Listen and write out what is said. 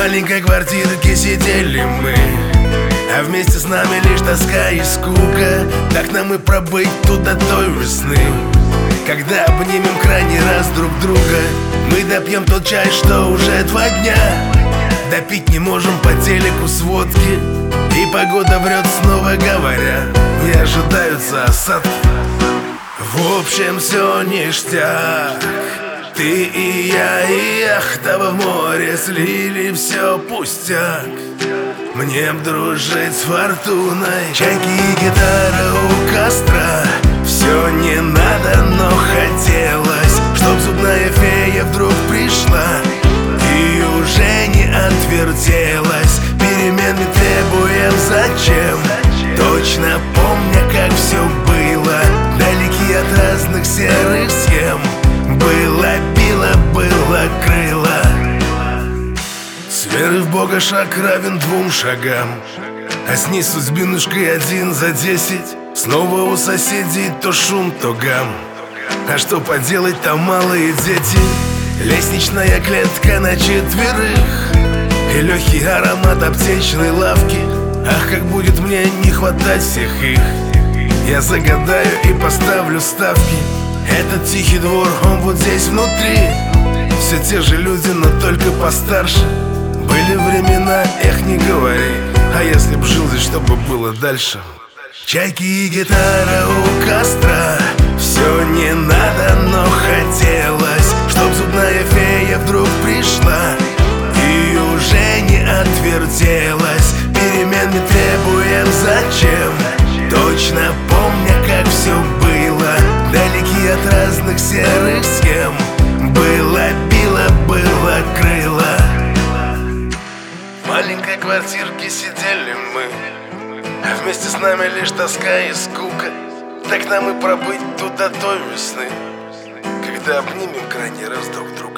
маленькой квартирке сидели мы, а вместе с нами лишь тоска и скука. Так нам и пробыть тут до той весны, когда обнимем крайний раз друг друга. Мы допьем тот чай, что уже 2 дня допить не можем по телеку сводки. И погода врет, снова говоря, не ожидаются осадки. В общем, все ништяк. Ты и я, и яхта в море слили все пустяк. Мне б дружить с фортуной, чайки и гитара у костра. Все не надо, но хотелось, чтоб зубная фея вдруг пришла и уже не отвертелась, перемены требуем зачем? Точно помня, как все было, далеки от разных серых схем. Было, било, было крыло. С веры в Бога шаг равен 2 шагам, а снизу с бинушкой 1 за 10. Снова у соседей то шум, то гам. А что поделать, там малые дети. Лестничная клетка на 4 и легкий аромат аптечной лавки. Ах, как будет мне не хватать всех их. Я загадаю и поставлю ставки. Этот тихий двор, он вот здесь внутри. Все те же люди, но только постарше. Были времена, эх, не говори. А если б жил здесь, что бы было дальше? Чайки и гитара у костра. Все не надо, но хотелось, чтоб зубная фея вдруг пришла и уже не отвертелась, перемен не требуем зачем? Точно помня, как все было, далеки от разных серых схем. Было, било, было крыло. В маленькой квартирке сидели мы, а вместе с нами лишь тоска и скука. Так нам и пробыть тут до той весны, когда обнимем крайний раз друг друга.